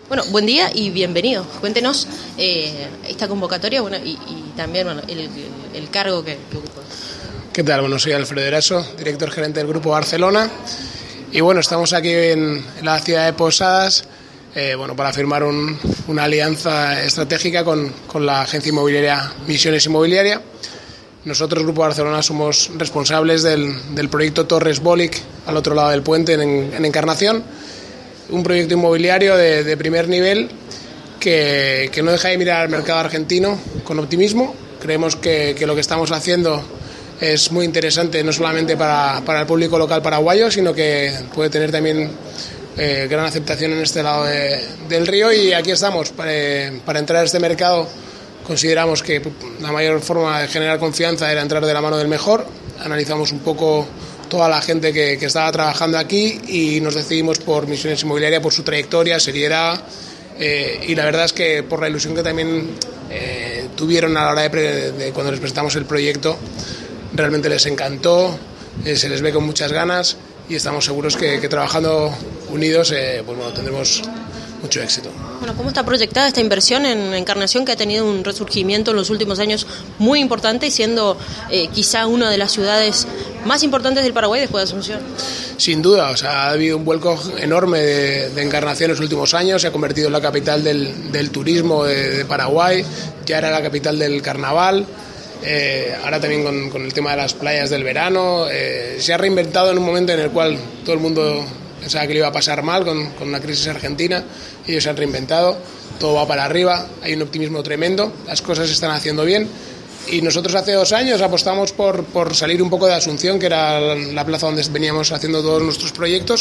Bueno, buen día y bienvenido. Cuéntenos esta convocatoria y también el cargo que ocupa. ¿Qué tal? Bueno, soy Alfredo Eraso, director gerente del Grupo Barcelona. Y bueno, estamos aquí en la ciudad de Posadas para firmar una alianza estratégica con la agencia inmobiliaria Misiones Inmobiliaria. Nosotros, Grupo Barcelona, somos responsables del proyecto Torres Bolic al otro lado del puente en Encarnación. Un proyecto inmobiliario de primer nivel que no deja de mirar al mercado argentino con optimismo. Creemos que lo que estamos haciendo es muy interesante, no solamente para el público local paraguayo, sino que puede tener también gran aceptación en este lado del río. Y aquí estamos para entrar a este mercado. Consideramos que la mayor forma de generar confianza era entrar de la mano del mejor. Analizamos un poco toda la gente que estaba trabajando aquí y nos decidimos por Misiones Inmobiliaria, por su trayectoria, seriedad y la verdad es que por la ilusión que también tuvieron a la hora de cuando les presentamos el proyecto. Realmente les encantó, se les ve con muchas ganas y estamos seguros que trabajando unidos tendremos mucho éxito. Bueno, ¿cómo está proyectada esta inversión en Encarnación, que ha tenido un resurgimiento en los últimos años muy importante y siendo quizá una de las ciudades más importantes del Paraguay después de Asunción? Sin duda, ha habido un vuelco enorme de Encarnación en los últimos años, se ha convertido en la capital del turismo de Paraguay, ya era la capital del carnaval. Ahora también con el tema de las playas del verano, se ha reinventado en un momento en el cual todo el mundo pensaba que le iba a pasar mal con la crisis argentina. Ellos se han reinventado, todo va para arriba, hay un optimismo tremendo, las cosas se están haciendo bien y nosotros hace 2 años apostamos por salir un poco de Asunción, que era la plaza donde veníamos haciendo todos nuestros proyectos,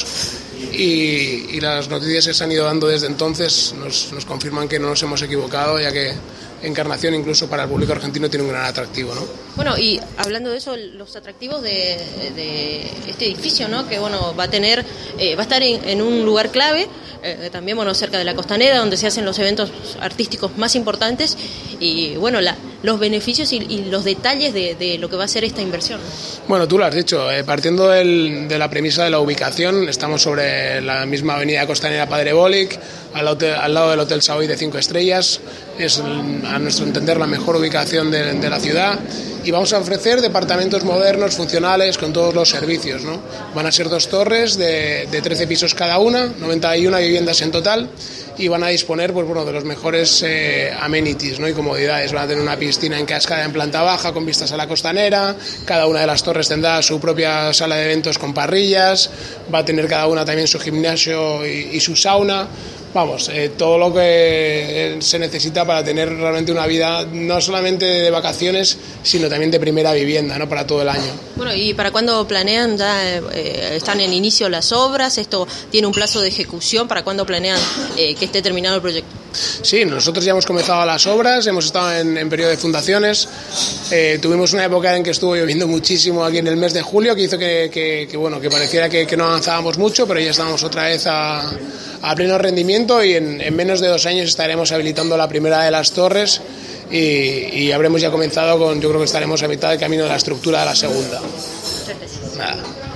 y las noticias que se han ido dando desde entonces nos confirman que no nos hemos equivocado, ya que Encarnación incluso para el público argentino tiene un gran atractivo, ¿no? Bueno, y hablando de eso, los atractivos de este edificio, ¿no? Que va a estar en un lugar clave, también cerca de la Costanera, donde se hacen los eventos artísticos más importantes, y los beneficios y los detalles de lo que va a ser esta inversión. Bueno, tú lo has dicho, partiendo de la premisa de la ubicación, estamos sobre la misma avenida Costanera Padre Bolic, al lado del Hotel Savoy de 5 estrellas, es a nuestro entender la mejor ubicación de la ciudad, y vamos a ofrecer departamentos modernos, funcionales, con todos los servicios, ¿no? Van a ser 2 torres de 13 pisos cada una, 91 viviendas en total, y van a disponer de los mejores amenities, ¿no? Y comodidades. Van a tener una piscina en cascada en planta baja con vistas a la Costanera, cada una de las torres tendrá su propia sala de eventos con parrillas, va a tener cada una también su gimnasio y su sauna. Todo lo que se necesita para tener realmente una vida no solamente de vacaciones, sino también de primera vivienda, ¿no? Para todo el año. Bueno, ¿y para cuándo planean? ¿Ya están en inicio las obras? ¿Esto tiene un plazo de ejecución? ¿Para cuándo planean que esté terminado el proyecto? Sí, nosotros ya hemos comenzado las obras, hemos estado en periodo de fundaciones. Tuvimos una época en que estuvo lloviendo muchísimo aquí en el mes de julio, que hizo que pareciera que no avanzábamos mucho, pero ya estamos otra vez a pleno rendimiento y en menos de 2 años estaremos habilitando la primera de las torres y habremos ya comenzado yo creo que estaremos a mitad del camino de la estructura de la segunda. Muchas gracias. Nada.